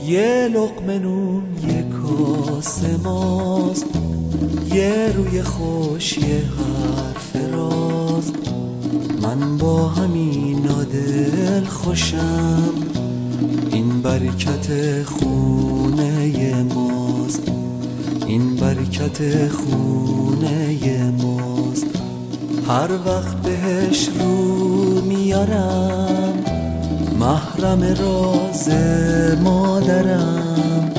یه لقمه نون یه کاسه ماست، یه روی خوش یه حرف راست. من با همینا دل خوشم، این برکت خونه ماست، این برکت خونه ماست. هر وقت بهش رو میارم، محرم راز مادرم.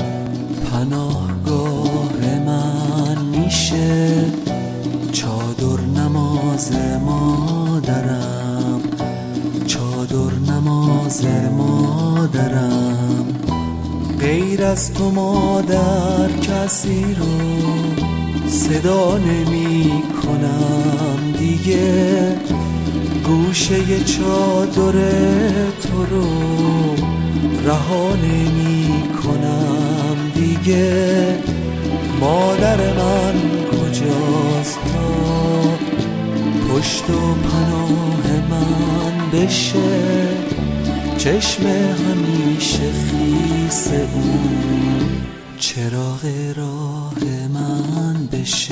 پناهگاه من میشه چادر نماز مادرم، چادر نماز مادرم. غیر از تو مادر کسی رو صدا نمی کنم دیگه، گوشه چادر تو رو رها نمی کنم دیگه. مادر من کجاست تا پشت و پناه من بشه، چشم همیشه خیس اون چراغ راه من بشه،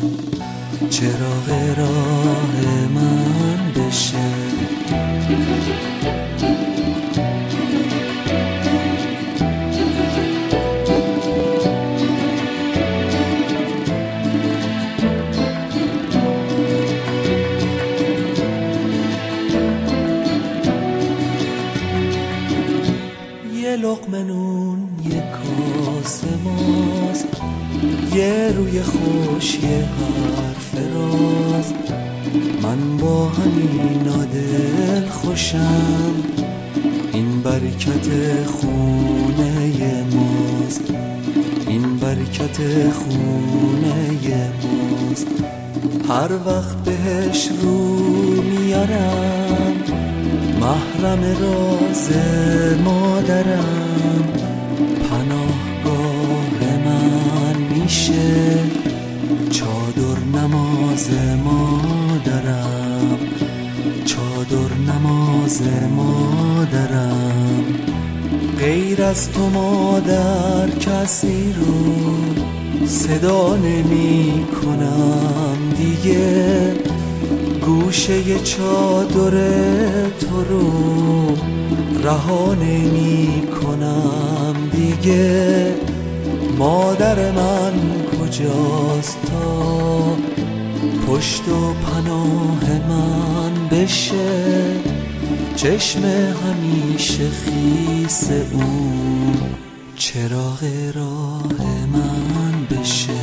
چراغ راه من بشه. یه لقمه نون یه کاسه ماست، یه روی خوش یه حرف راست. من با همینا دل خوشم، این برکت خونه ماست، این برکت خونه ماست. هر وقت بهش رو میارم، محرم راز مادرم. پناهگاه من میشه چادر نماز مادرم، چادر نماز مادرم. غیر از تو مادر کسی رو صدا نمی کنم دیگه، گوشه چادر تو رو رها نمی کنم دیگه. مادر من کجاست تا پشت و پناه من بشه، چشم همیشه خیس اون چراغ راه من بشه.